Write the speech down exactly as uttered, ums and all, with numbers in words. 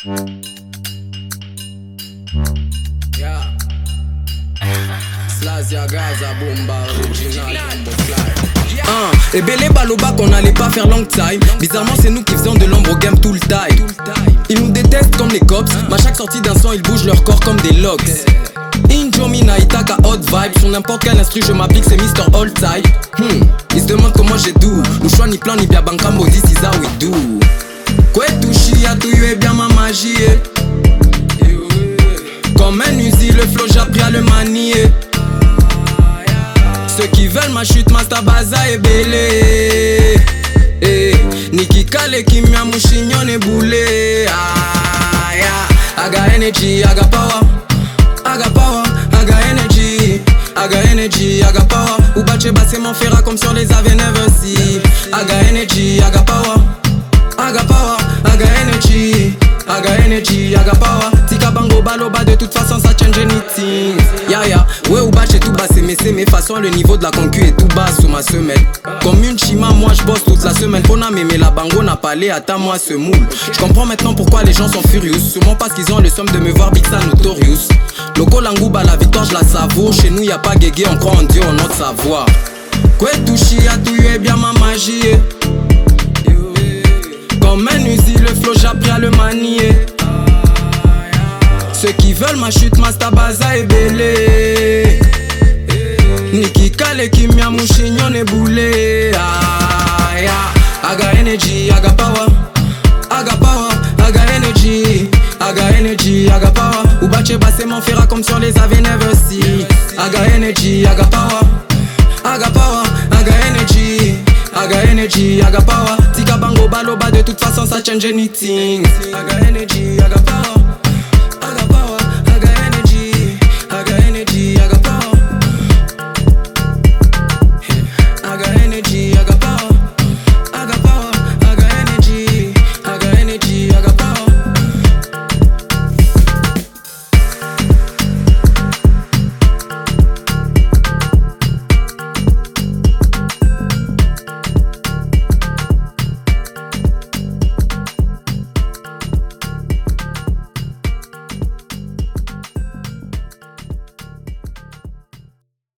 Yeah. Slazia Gaza Bomba original Bombo Fly. Ah, et Bélé Baloba qu'on allait pas faire long time. Bizarrement c'est nous qui faisons de l'ombre au game tout le time. Ils nous détestent comme les cops, mais à chaque sortie d'un son ils bougent leur corps comme des locks. Injomi na Itaka hot vibe. Sur n'importe quel instru je m'applique c'est Mister All Type. hmm. Ils se demandent comment j'ai d'où. Nous choix ni plan ni bien bankamo. This is how we do. Kwetushi a tout eu bien ma magie. Comme un usi le flow j'ai appris à le manier. Ceux qui veulent ma chute Master Baza et Bélé. eh, Niki Kale Kimia Mushinyon et Boulé. ah, yeah. I got energy, I got power. I got power, I got energy. I got energy, I got power. Ubache basse mon ferra comme sur les avions never see. I got energy, I got power. I got power, I got energy. I got energy, I got power. Tika bango baloba de toute façon ça change anything. Ya ya, ouais Ubache tout bas c'est mes c'est mes façons. Le niveau de la concu est tout bas sous ma semelle. Comme une chima moi je bosse toute la semaine. Pona mémé la bango n'a pas l'air attends moi ce moule. Je comprends maintenant pourquoi les gens sont furieux. Sûrement parce qu'ils ont le somme de me voir Big Sa Notorious. Loco Langouba la victoire je la savoure. Chez nous y'a pas guégué, on croit en Dieu, on notre savoir. Kwetushi a tout eu bien ma magie. Comme un usi le flow j'ai appris à le manier. Ceux qui veulent ma chute Master Baza et Bélé. Niki Kale Kimia Mushinyon et Boulé. ah, yeah. I got energy, I got power. I got power, I got energy. I got energy, I got power. Ubache basse mon ferra comme sur les avions never see. I got energy, I got power. I got power, I got energy. I got energy, I got power. Tika bango baloba de toute façon ça change anything. I got energy.